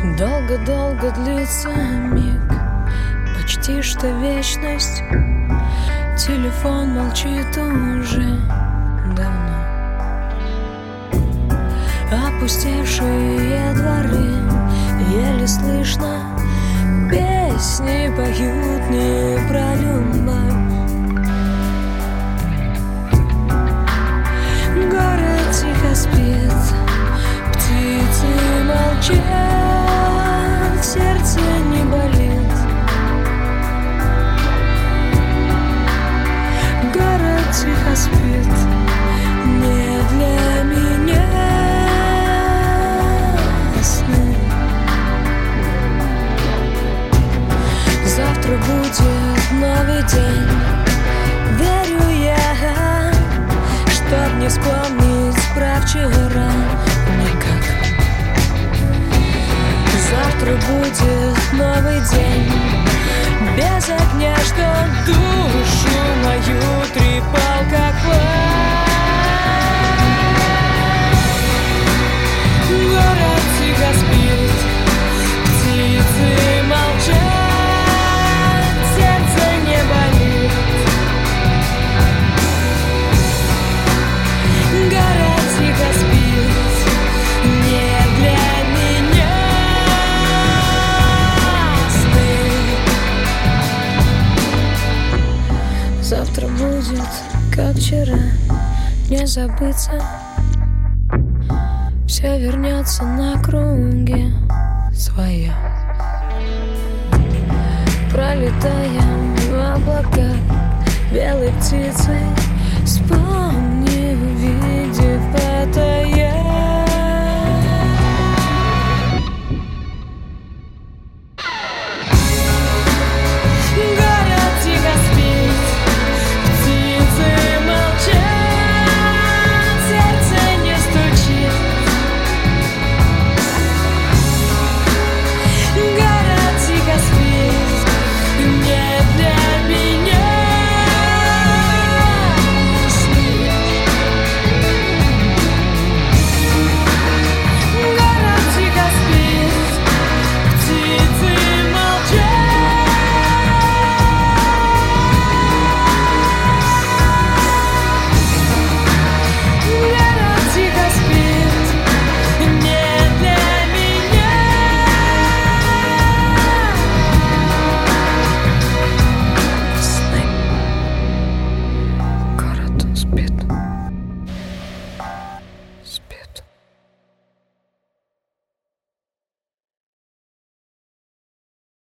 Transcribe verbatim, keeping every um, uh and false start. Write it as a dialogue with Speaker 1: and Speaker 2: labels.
Speaker 1: Долго-долго длится миг, почти что вечность. Телефон молчит уже давно. Опустевшие дворы, еле слышно. Песни поют не про любовь. Город тихо спит, птицы молчат, сердце не болит. Город тихо спит, не для меня сны. Завтра будет новый день, верю я, чтоб не вспомнить про вчера никак. Завтра будет новый день, без огня, что душу мою трепал как пламя. Город тихо спит, птицы молчат, сердце не болит. Город тихо спит, не для меня сны. Завтра будет, как вчера, не забыться. Все вернется на круги своя. Пролетаем в облаках белой птицей, вспомни, увидев это